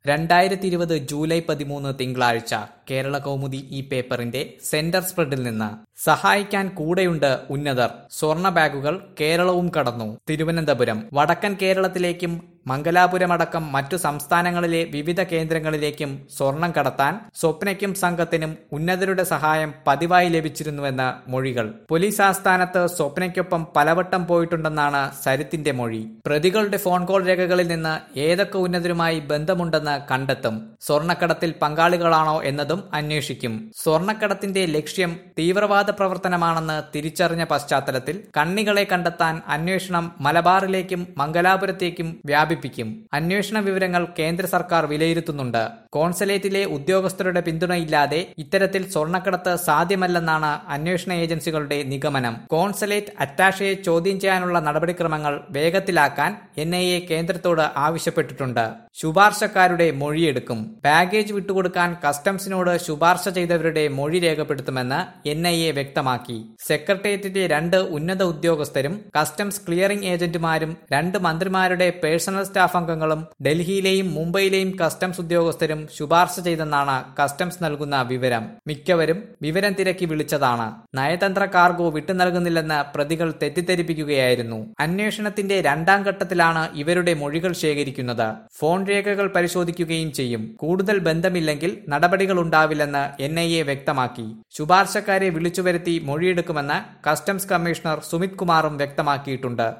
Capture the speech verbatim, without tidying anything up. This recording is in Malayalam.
രണ്ടായിരത്തി ഇരുപത് ജൂലൈ പതിമൂന്ന് തിങ്കളാഴ്ച കേരള കൗമുദി ഈ പേപ്പറിന്റെ സെന്റർ സ്പ്രെഡിൽ നിന്ന് സഹായിക്കാൻ കൂടെയുണ്ട് ഉന്നതർ. സ്വർണ ബാഗുകൾ കേരളവും കടന്നു. തിരുവനന്തപുരം വടക്കൻ കേരളത്തിലേക്കും മംഗലാപുരമടക്കം മറ്റു സംസ്ഥാനങ്ങളിലെ വിവിധ കേന്ദ്രങ്ങളിലേക്കും സ്വർണം കടത്താൻ സ്വപ്നയ്ക്കും സംഘത്തിനും ഉന്നതരുടെ സഹായം പതിവായി ലഭിച്ചിരുന്നുവെന്ന് മൊഴികൾ. പോലീസ് ആസ്ഥാനത്ത് സ്വപ്നയ്ക്കൊപ്പം പലവട്ടം പോയിട്ടുണ്ടെന്നാണ് സരിത്തിന്റെ മൊഴി. പ്രതികളുടെ ഫോൺ കോൾ രേഖകളിൽ നിന്ന് ഏതൊക്കെ ഉന്നതരുമായി ബന്ധമുണ്ടെന്ന് കണ്ടെത്തും. സ്വർണക്കടത്തിൽ പങ്കാളികളാണോ എന്നതും അന്വേഷിക്കും. സ്വർണക്കടത്തിന്റെ ലക്ഷ്യം തീവ്രവാദ പ്രവർത്തനമാണെന്ന് തിരിച്ചറിഞ്ഞ പശ്ചാത്തലത്തിൽ കണ്ണികളെ കണ്ടെത്താൻ അന്വേഷണം മലബാറിലേക്കും മംഗലാപുരത്തേക്കും വ്യാപിപ്പിക്കും. അന്വേഷണ വിവരങ്ങൾ കേന്ദ്ര സർക്കാർ വിലയിരുത്തുന്നുണ്ട്. കോൺസുലേറ്റിലെ ഉദ്യോഗസ്ഥരുടെ പിന്തുണയില്ലാതെ ഇത്തരത്തിൽ സ്വർണക്കടത്ത് സാധ്യമല്ലെന്നാണ് അന്വേഷണ ഏജൻസികളുടെ നിഗമനം. കോൺസുലേറ്റ് അറ്റാഷയെ ചോദ്യം ചെയ്യാനുള്ള നടപടിക്രമങ്ങൾ വേഗത്തിലാക്കാൻ എൻ ഐ എ കേന്ദ്രത്തോട് ആവശ്യപ്പെട്ടിട്ടുണ്ട്. ശുപാർശക്കാരുടെ മൊഴിയെടുക്കും. ബാഗേജ് വിട്ടുകൊടുക്കാൻ കസ്റ്റംസിനോട് ശുപാർശ ചെയ്തവരുടെ മൊഴി രേഖപ്പെടുത്തുമെന്ന് എൻ ഐ എ വ്യക്തമാക്കി. സെക്രട്ടേറിയറ്റിലെ രണ്ട് ഉന്നത ഉദ്യോഗസ്ഥരും കസ്റ്റംസ് ക്ലിയറിംഗ് ഏജന്റുമാരും രണ്ട് മന്ത്രിമാരുടെ പേഴ്സണൽ സ്റ്റാഫ് അംഗങ്ങളും ഡൽഹിയിലെയും മുംബൈയിലെയും കസ്റ്റംസ് ഉദ്യോഗസ്ഥരും ശുപാർശ ചെയ്തെന്നാണ് കസ്റ്റംസ് നൽകുന്ന വിവരം. മിക്കവരും വിവരം തിരക്കി വിളിച്ചതാണ്. നയതന്ത്ര കാർഗോ വിട്ടു നൽകുന്നില്ലെന്ന് പ്രതികൾ തെറ്റിദ്ധരിപ്പിക്കുകയായിരുന്നു. അന്വേഷണത്തിന്റെ രണ്ടാം ഘട്ടത്തിലാണ് ഇവരുടെ മൊഴികൾ ശേഖരിക്കുന്നത്. ഫോൺ രേഖകൾ പരിശോധിക്കുകയും ചെയ്യും. കൂടുതൽ ബന്ധമില്ലെങ്കിൽ നടപടികൾ ഉണ്ടാവില്ലെന്ന് എൻ ഐ എ വ്യക്തമാക്കി. ശുപാർശക്കാരെ വിളിച്ചുവരുത്തി മൊഴിയെടുക്കുമെന്ന് കസ്റ്റംസ് കമ്മീഷണർ സുമിത് കുമാറും വ്യക്തമാക്കിയിട്ടുണ്ട്.